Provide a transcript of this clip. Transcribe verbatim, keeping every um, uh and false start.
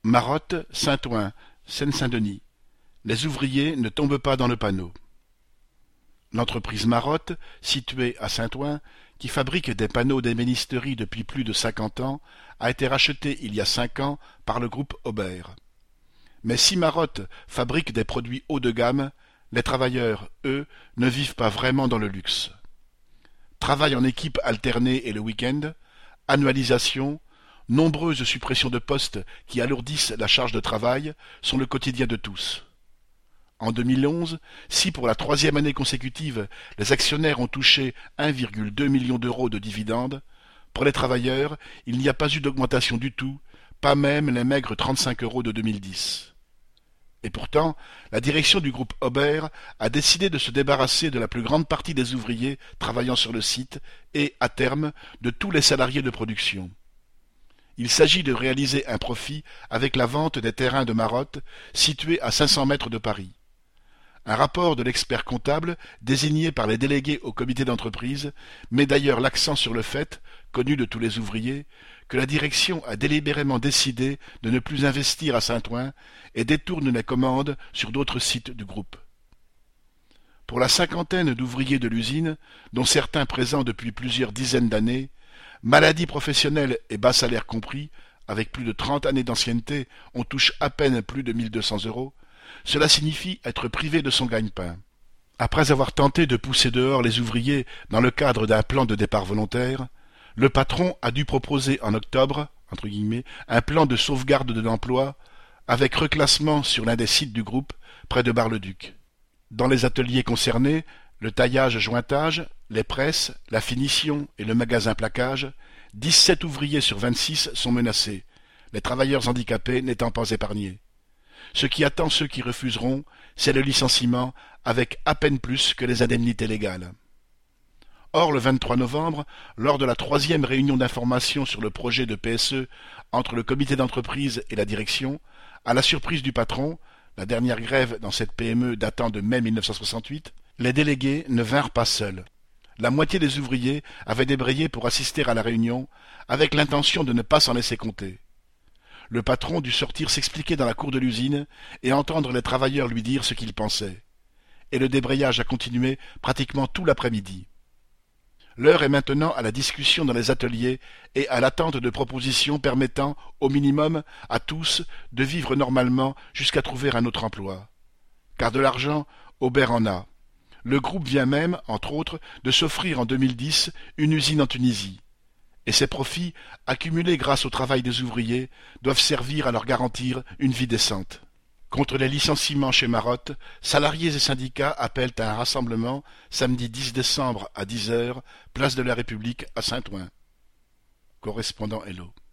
Marotte, Saint-Ouen, Seine-Saint-Denis. Les ouvriers ne tombent pas dans le panneau. L'entreprise Marotte, située à Saint-Ouen, qui fabrique des panneaux d'ébénisterie depuis plus de cinquante ans, a été rachetée il y a cinq ans par le groupe Aubert. Mais si Marotte fabrique des produits haut de gamme, les travailleurs, eux, ne vivent pas vraiment dans le luxe. Travail en équipe alternée et le week-end, annualisation, nombreuses suppressions de postes qui alourdissent la charge de travail sont le quotidien de tous. En deux mille onze, si pour la troisième année consécutive, les actionnaires ont touché un virgule deux million d'euros de dividendes, pour les travailleurs, il n'y a pas eu d'augmentation du tout, pas même les maigres trente-cinq euros de deux mille dix. Et pourtant, la direction du groupe Aubert a décidé de se débarrasser de la plus grande partie des ouvriers travaillant sur le site et, à terme, de tous les salariés de production. Il s'agit de réaliser un profit avec la vente des terrains de Marotte, situés à cinq cents mètres de Paris. Un rapport de l'expert comptable, désigné par les délégués au comité d'entreprise, met d'ailleurs l'accent sur le fait, connu de tous les ouvriers, que la direction a délibérément décidé de ne plus investir à Saint-Ouen et détourne les commandes sur d'autres sites du groupe. Pour la cinquantaine d'ouvriers de l'usine, dont certains présents depuis plusieurs dizaines d'années, maladies professionnelles et bas salaires compris, avec plus de trente années d'ancienneté, on touche à peine plus de mille deux cents euros, cela signifie être privé de son gagne-pain. Après avoir tenté de pousser dehors les ouvriers dans le cadre d'un plan de départ volontaire, le patron a dû proposer en octobre, entre guillemets, un plan de sauvegarde de l'emploi, avec reclassement sur l'un des sites du groupe, près de Bar-le-Duc. Dans les ateliers concernés, le taillage-jointage, les presses, la finition et le magasin-plaquage, dix-sept ouvriers sur vingt-six sont menacés, les travailleurs handicapés n'étant pas épargnés. Ce qui attend ceux qui refuseront, c'est le licenciement, avec à peine plus que les indemnités légales. Or, le vingt-trois novembre, lors de la troisième réunion d'information sur le projet de P S E entre le comité d'entreprise et la direction, à la surprise du patron, la dernière grève dans cette P M E datant de mai mille neuf cent soixante-huit, les délégués ne vinrent pas seuls. La moitié des ouvriers avaient débrayé pour assister à la réunion, avec l'intention de ne pas s'en laisser compter. Le patron dut sortir s'expliquer dans la cour de l'usine et entendre les travailleurs lui dire ce qu'ils pensaient. Et le débrayage a continué pratiquement tout l'après-midi. L'heure est maintenant à la discussion dans les ateliers et à l'attente de propositions permettant, au minimum, à tous de vivre normalement jusqu'à trouver un autre emploi. Car de l'argent, Aubert en a. Le groupe vient même, entre autres, de s'offrir en deux mille dix une usine en Tunisie. Et ces profits, accumulés grâce au travail des ouvriers, doivent servir à leur garantir une vie décente. Contre les licenciements chez Marotte, salariés et syndicats appellent à un rassemblement samedi dix décembre à dix heures, place de la République à Saint-Ouen. Correspondant Hello.